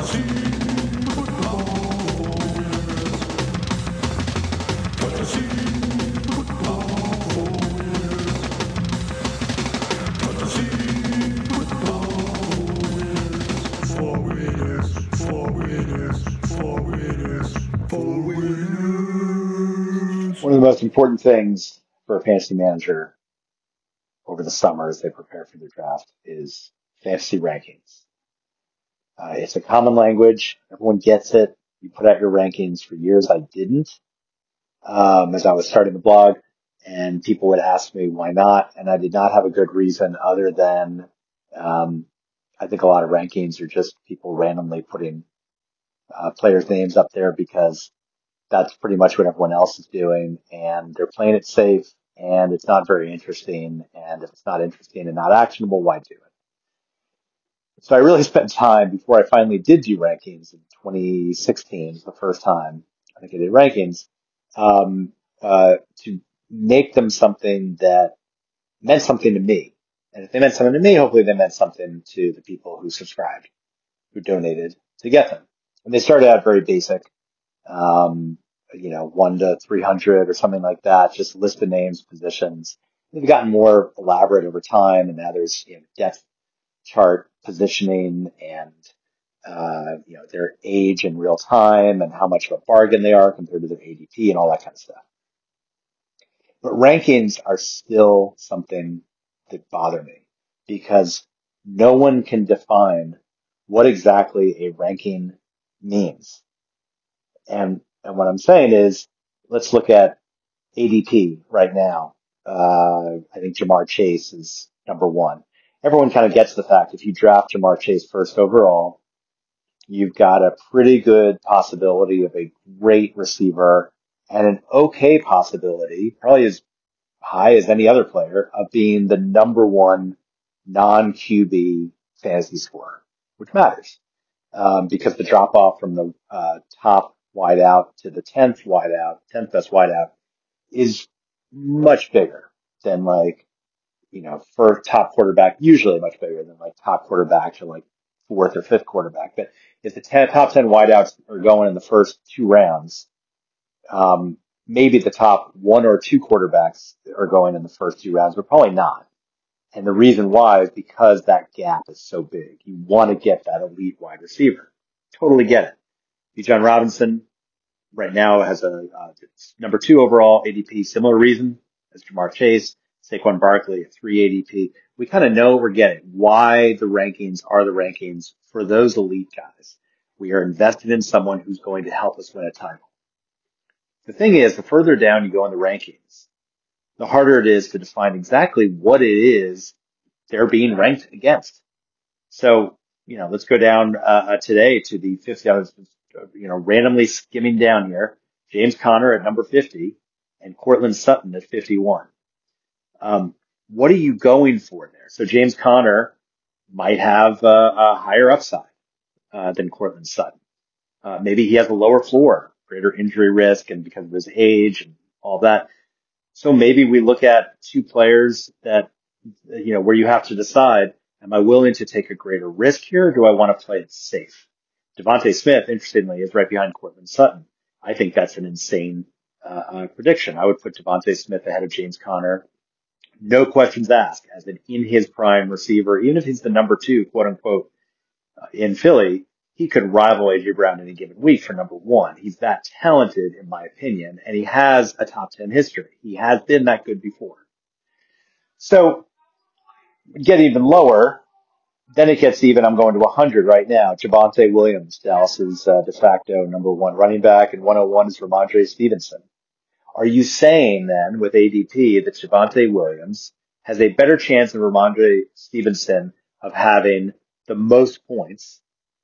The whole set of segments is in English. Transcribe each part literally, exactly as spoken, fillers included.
One of the most important things for a fantasy manager over the summer as they prepare for their draft is fantasy rankings. Uh, it's a common language. Everyone gets it. You put out your rankings. For years, I didn't. Um, as I was starting the blog, and people would ask me why not, and I did not have a good reason other than um, I think a lot of rankings are just people randomly putting uh, players' names up there because that's pretty much what everyone else is doing, and they're playing it safe, and it's not very interesting, and if it's not interesting and not actionable, why do it? So I really spent time before I finally did do rankings in twenty sixteen, was the first time I think I did rankings, um, uh, to make them something that meant something to me. And if they meant something to me, hopefully they meant something to the people who subscribed, who donated to get them. And they started out very basic, um, you know, one to three hundred or something like that, just a list of names, positions. They've gotten more elaborate over time, and now there's, you know, depth chart positioning and, uh, you know, their age in real time and how much of a bargain they are compared to their A D P and all that kind of stuff. But rankings are still something that bother me because no one can define what exactly a ranking means. And, and what I'm saying is, let's look at A D P right now. Uh, I think Jamar Chase is number one. Everyone kind of gets the fact if you draft Jamar Chase first overall, you've got a pretty good possibility of a great receiver and an okay possibility, probably as high as any other player, of being the number one non-Q B fantasy scorer, which matters, um, because the drop off from the uh, top wideout to the tenth wideout, tenth best wideout, is much bigger than like, you know, for top quarterback, usually much bigger than like top quarterback to like fourth or fifth quarterback. But if the ten, top ten wideouts are going in the first two rounds, um, maybe the top one or two quarterbacks are going in the first two rounds, but probably not. And the reason why is because that gap is so big. You want to get that elite wide receiver. Totally get it. Bijan Robinson right now has a uh, number two overall A D P, similar reason as Jamar Chase. Saquon Barkley at three A D P. We kind of know we're getting why the rankings are the rankings for those elite guys. We are invested in someone who's going to help us win a title. The thing is, the further down you go in the rankings, the harder it is to define exactly what it is they're being ranked against. So, you know, let's go down uh, today to the fifty. I was, you know, randomly skimming down here. James Conner at number fifty and Cortland Sutton at fifty-one. Um, what are you going for there? So James Conner might have uh, a higher upside uh, than Cortland Sutton. Uh, maybe he has a lower floor, greater injury risk, and because of his age and all that. So maybe we look at two players that, you know, where you have to decide, am I willing to take a greater risk here, or do I want to play it safe? Devontae Smith, interestingly, is right behind Cortland Sutton. I think that's an insane uh, uh, prediction. I would put Devontae Smith ahead of James Conner. No questions asked, as an in his prime receiver, even if he's the number two, quote unquote, uh, in Philly, he could rival A J Brown any given week for number one. He's that talented, in my opinion, and he has a top ten history. He has been that good before. So, get even lower, then it gets even. I'm going to one hundred right now. Javonte Williams, Dallas's uh, de facto number one running back, and one oh one is Ramondre Stevenson. Are you saying then with A D P that Javonte Williams has a better chance than Ramondre Stevenson of having the most points?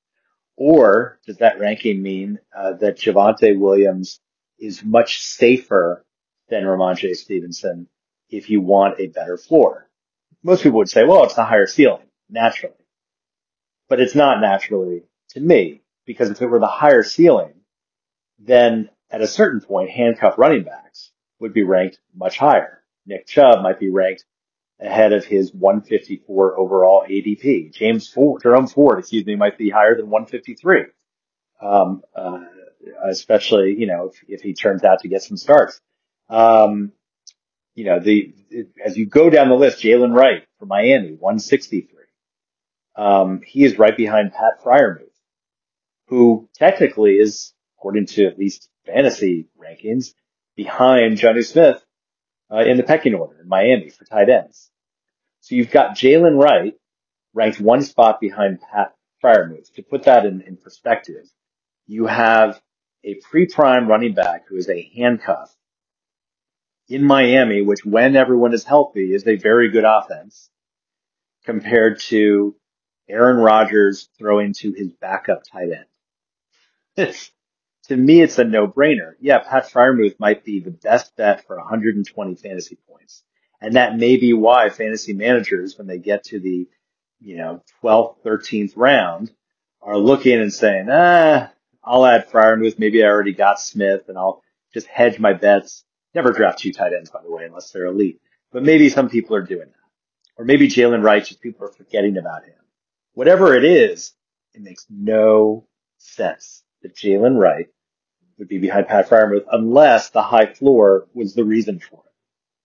Or does that ranking mean uh, that Javonte Williams is much safer than Ramondre Stevenson if you want a better floor? Most people would say, well, it's the higher ceiling, naturally. But it's not naturally to me, because if it were the higher ceiling, then at a certain point, handcuffed running backs would be ranked much higher. Nick Chubb might be ranked ahead of his one fifty-four overall A D P. James Ford, Jerome Ford, excuse me, might be higher than one fifty-three. Um, uh, especially, you know, if, if he turns out to get some starts. Um, you know, the, it, as you go down the list, Jalen Wright for Miami, one sixty-three. Um, he is right behind Pat Freiermuth, who technically is, according to at least fantasy rankings, behind Jonnu Smith, uh, in the pecking order in Miami for tight ends. So you've got Jalen Wright ranked one spot behind Pat Freiermuth. To put that in, in perspective, you have a pre-prime running back who is a handcuff in Miami, which when everyone is healthy is a very good offense, compared to Aaron Rodgers throwing to his backup tight end. It's, to me, it's a no-brainer. Yeah, Pat Freiermuth might be the best bet for one hundred twenty fantasy points. And that may be why fantasy managers, when they get to the, you know, twelfth, thirteenth round, are looking and saying, ah, I'll add Freiermuth. Maybe I already got Smith and I'll just hedge my bets. Never draft two tight ends, by the way, unless they're elite. But maybe some people are doing that. Or maybe Jalen Wright, just people are forgetting about him. Whatever it is, it makes no sense that Jalen Wright would be behind Pat Freiermuth unless the high floor was the reason for it.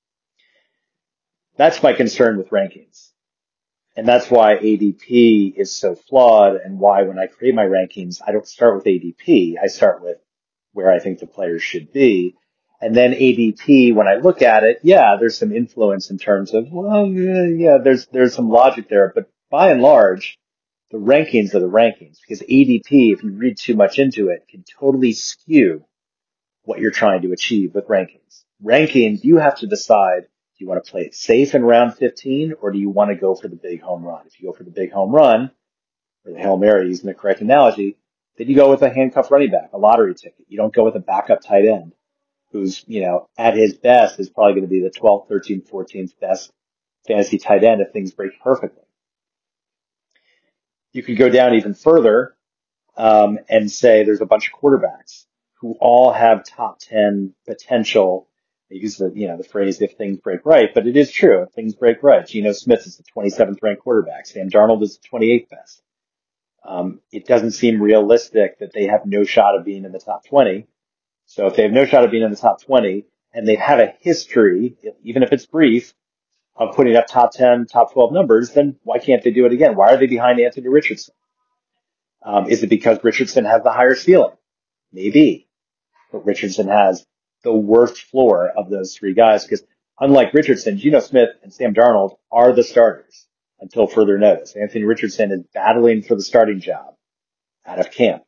That's my concern with rankings. And that's why A D P is so flawed, and why when I create my rankings, I don't start with A D P. I start with where I think the players should be. And then A D P, when I look at it, yeah, there's some influence in terms of, well, yeah, there's, there's some logic there. But by and large, the rankings are the rankings, because A D P, if you read too much into it, can totally skew what you're trying to achieve with rankings. Rankings, you have to decide, do you want to play it safe in round fifteen, or do you want to go for the big home run? If you go for the big home run, or the Hail Mary, using the correct analogy, then you go with a handcuff running back, a lottery ticket. You don't go with a backup tight end who's, you know, at his best is probably going to be the twelfth, thirteenth, fourteenth best fantasy tight end if things break perfectly. You could go down even further um, and say there's a bunch of quarterbacks who all have top ten potential. I use the, you know, the phrase "if things break right," but it is true. If things break right, Geno Smith is the twenty-seventh ranked quarterback. Sam Darnold is the twenty-eighth best. Um, it doesn't seem realistic that they have no shot of being in the top twenty. So if they have no shot of being in the top twenty, and they've had a history, even if it's brief, of putting up top ten, top twelve numbers, then why can't they do it again? Why are they behind Anthony Richardson? Um, is it because Richardson has the higher ceiling? Maybe. But Richardson has the worst floor of those three guys, because unlike Richardson, Geno Smith and Sam Darnold are the starters until further notice. Anthony Richardson is battling for the starting job out of camp.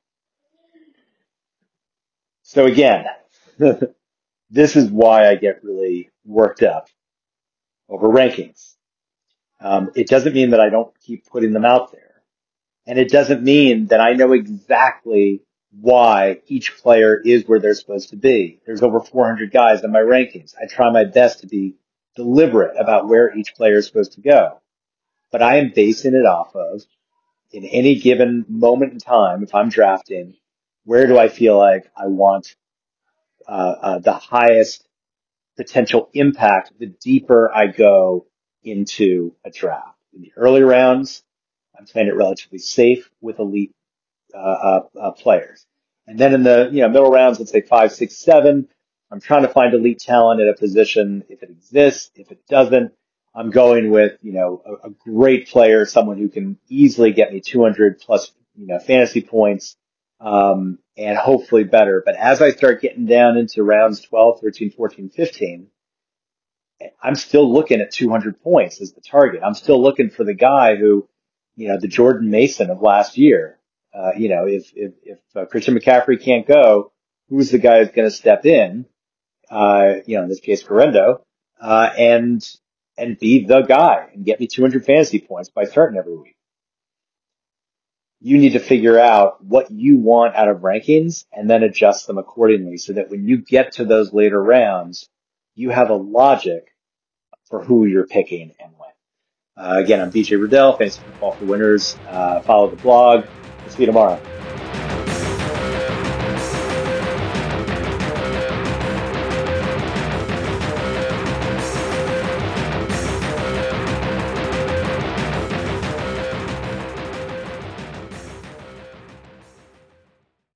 So again, this is why I get really worked up over rankings. Um, it doesn't mean that I don't keep putting them out there. And it doesn't mean that I know exactly why each player is where they're supposed to be. There's over four hundred guys in my rankings. I try my best to be deliberate about where each player is supposed to go. But I am basing it off of, in any given moment in time, if I'm drafting, where do I feel like I want uh, uh, the highest potential impact the deeper I go into a draft. In the early rounds, I'm playing it relatively safe with elite uh, uh, uh, players. And then in the, you know, middle rounds, let's say five, six, seven, I'm trying to find elite talent at a position if it exists. If it doesn't, I'm going with, you know, a, a great player, someone who can easily get me two hundred plus, you know, fantasy points, um, and hopefully better. But as I start getting down into rounds twelve, thirteen, fourteen, fifteen, I'm still looking at two hundred points as the target. I'm still looking for the guy who, you know, the Jordan Mason of last year. Uh, you know, if, if, if uh, Christian McCaffrey can't go, who's the guy who's going to step in? Uh, you know, in this case, Correndo, uh, and, and be the guy and get me two hundred fantasy points by starting every week. You need to figure out what you want out of rankings and then adjust them accordingly so that when you get to those later rounds, you have a logic for who you're picking and when. Uh, again, I'm B J Riddell, Fantasy Football for Winners. Uh, follow the blog. We'll see you tomorrow.